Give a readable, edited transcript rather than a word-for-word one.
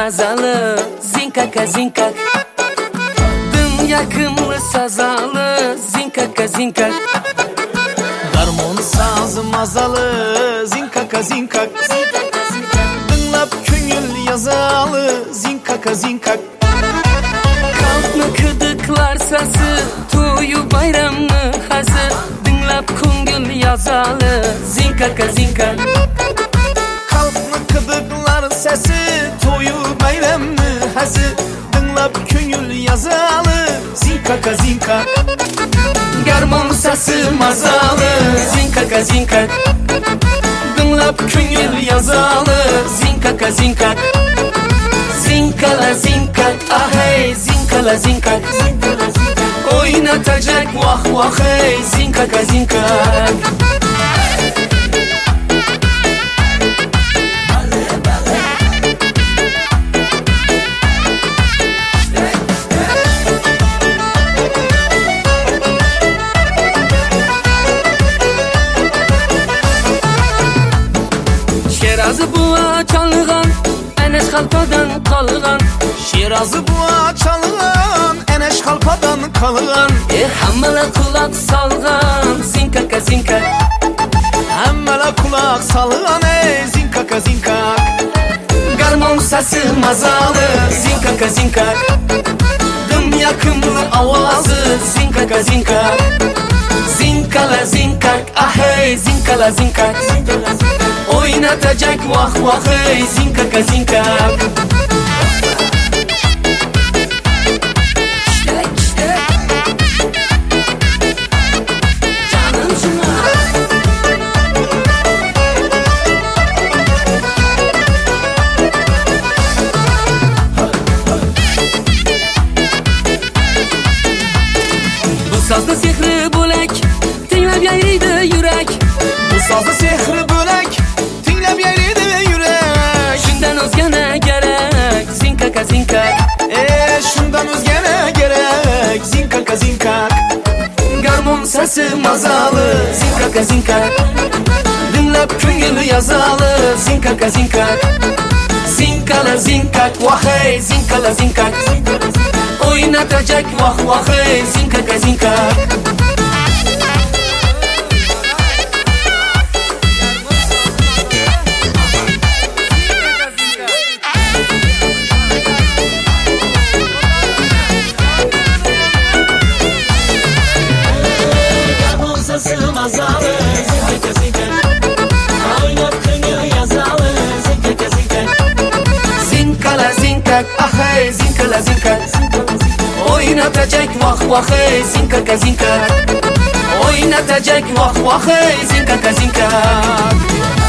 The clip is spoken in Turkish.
mazalı, zinkaka zinkak. Dım yakımlı sazalı, zinkaka zinkak. Garmon sazı mazalı, zinkaka zinkak. Dinlap köngül yazalı, zinkaka zinkak. Kalkma kıdıklar sası, toyu bayramlı hazı. Dinlap köngül yazalı, zinkaka zinkak. Kalkma kıdıklar sesi, toyu bayramlı hazı. Dinlap köngül yazalı, zinkaka zinkak. Garmon sası mazalı, zinkaka zinkak. Dinlap köngül yazalı, zinkaka zinkak. Zinkala zinkak, ahey, zinkala zinkak. Oynatacak vah vah hey, zinkaka zinkak. Şerazı buğa çalğan, eneş halpadan kalğan. Şirazı buğa çalğan, eneş halpadan kalğan. Hammala kulak salğan, zinkaka zinkak. Hammala kulak salğan, zinkaka zinkak. Garmon sası mazalı, zinkaka zinkak. Dım yakımlı avazı, zinkaka zinkak. Zinkala zinkak, ahey, zinkala zinkak. Oynatacak vah vah hey, zinkaka zinkak. Sazda sehri bölek, tinglep yayrıydı yürek. Bu sazda sehri bölek, tinglep yayrıydı yürek. Şundan özgene gerek, zinkaka zinkak. Şundan özgene gerek, zinkaka zinkak. Garmon sesi mazalı, zinkaka zinkak. Dinlep köngülü yazalı, zinkaka zinkak. Zinkala zinkak, vahey, zinkala zinkak. Oynatacak vah vah hey, zinkaka zinkak. Garmon sesi mazalı, zinkaka zinkak. Oynat köngül yazalı, zinkaka zinkak. Zinkala zinkak, ahey, zinkala zinkak. Oynatacak vah vah hey, zinkaka zinkak. Oynatacak vah vah hey, zinkaka zinkak.